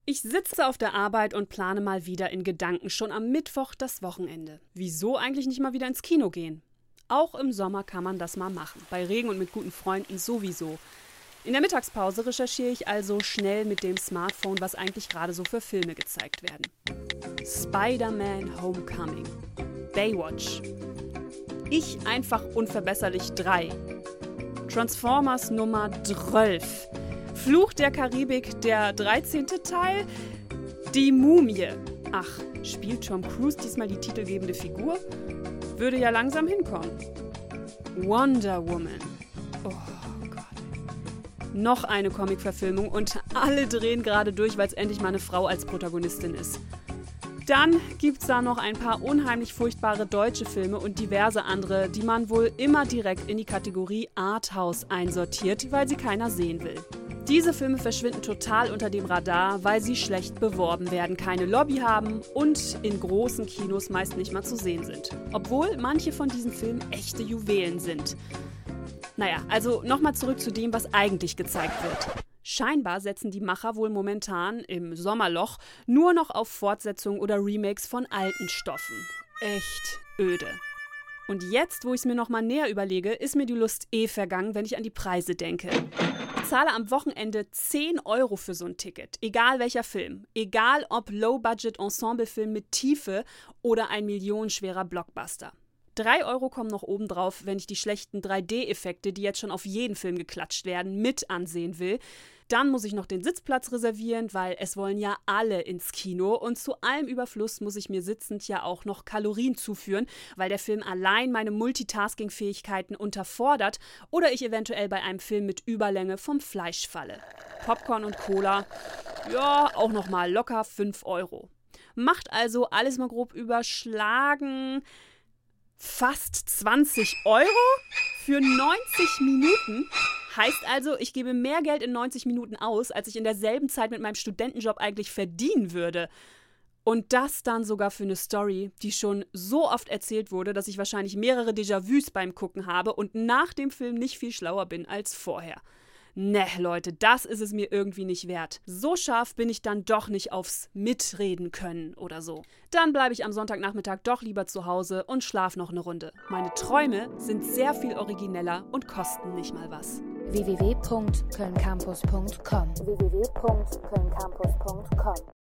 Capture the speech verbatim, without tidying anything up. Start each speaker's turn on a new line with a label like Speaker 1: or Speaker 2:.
Speaker 1: Ich sitze auf der Arbeit und plane mal wieder in Gedanken schon am Mittwoch das Wochenende. Wieso eigentlich nicht mal wieder ins Kino gehen? Auch im Sommer kann man das mal machen. Bei Regen und mit guten Freunden sowieso. In der Mittagspause recherchiere ich also schnell mit dem Smartphone, was eigentlich gerade so für Filme gezeigt werden. Spider-Man Homecoming. Baywatch. Ich einfach unverbesserlich drei. Transformers Nummer zwölf. Fluch der Karibik, der dreizehnte Teil. Die Mumie. Ach, spielt Tom Cruise diesmal die titelgebende Figur? Würde ja langsam hinkommen. Wonder Woman. Oh Gott. Noch eine Comic-Verfilmung und alle drehen gerade durch, weil es endlich mal eine Frau als Protagonistin ist. Dann gibt's da noch ein paar unheimlich furchtbare deutsche Filme und diverse andere, die man wohl immer direkt in die Kategorie Arthouse einsortiert, weil sie keiner sehen will. Diese Filme verschwinden total unter dem Radar, weil sie schlecht beworben werden, keine Lobby haben und in großen Kinos meist nicht mal zu sehen sind. Obwohl manche von diesen Filmen echte Juwelen sind. Naja, also nochmal zurück zu dem, was eigentlich gezeigt wird. Scheinbar setzen die Macher wohl momentan im Sommerloch nur noch auf Fortsetzungen oder Remakes von alten Stoffen. Echt öde. Und jetzt, wo ich es mir nochmal näher überlege, ist mir die Lust eh vergangen, wenn ich an die Preise denke. Ich zahle am Wochenende zehn Euro für so ein Ticket, egal welcher Film. Egal ob Low-Budget-Ensemble-Film mit Tiefe oder ein millionenschwerer Blockbuster. Drei Euro kommen noch obendrauf, wenn ich die schlechten drei D-Effekte, die jetzt schon auf jeden Film geklatscht werden, mit ansehen will. Dann muss ich noch den Sitzplatz reservieren, weil es wollen ja alle ins Kino. Und zu allem Überfluss muss ich mir sitzend ja auch noch Kalorien zuführen, weil der Film allein meine Multitasking-Fähigkeiten unterfordert oder ich eventuell bei einem Film mit Überlänge vom Fleisch falle. Popcorn und Cola, ja, auch nochmal locker fünf Euro. Macht also alles mal grob überschlagen fast zwanzig Euro für neunzig Minuten. Heißt also, ich gebe mehr Geld in neunzig Minuten aus, als ich in derselben Zeit mit meinem Studentenjob eigentlich verdienen würde. Und das dann sogar für eine Story, die schon so oft erzählt wurde, dass ich wahrscheinlich mehrere Déjà-vus beim Gucken habe und nach dem Film nicht viel schlauer bin als vorher. Ne, Leute, das ist es mir irgendwie nicht wert. So scharf bin ich dann doch nicht aufs Mitreden können oder so. Dann bleibe ich am Sonntagnachmittag doch lieber zu Hause und schlaf noch eine Runde. Meine Träume sind sehr viel origineller und kosten nicht mal was.
Speaker 2: w w w punkt köln campus punkt com w w w punkt köln campus punkt com